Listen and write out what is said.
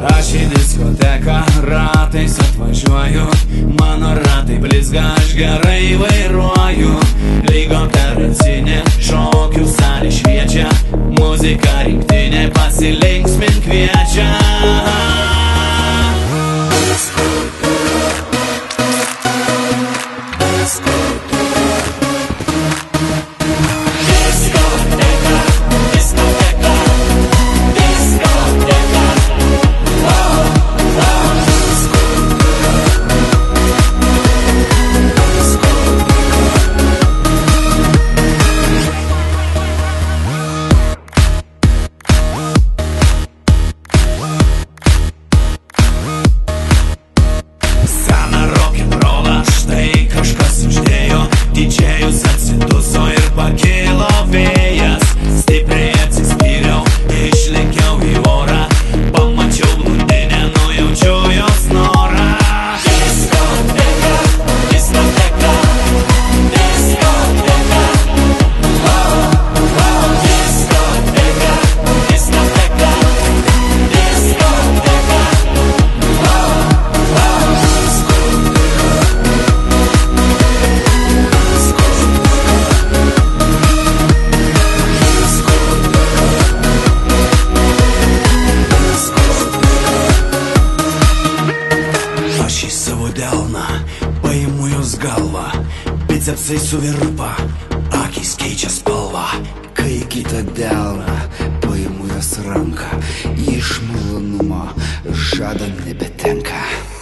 Aš į diskoteką ratais atvažiuoju, mano ratai blizga, aš gerai vairuoju. Lyg operacinė, šokių salė šviečia, muzika rinktinė pasilinksmint kviečia. Didžėjus atsiduso ir pakilo vėjas, stipriai atsispyriau, išlėkiau į orą, pamačiau blondinę, nujaučiau jos norą. Diskoteka, diskoteka, diskoteka, diskoteka, diskoteka, diskoteka. Aš į savo delną paimu jos galvą, bicepsai suvirpa, akys keičia spalvą. Kai kitą delną paimu jos ranką, iš malonumo žado nebetenka.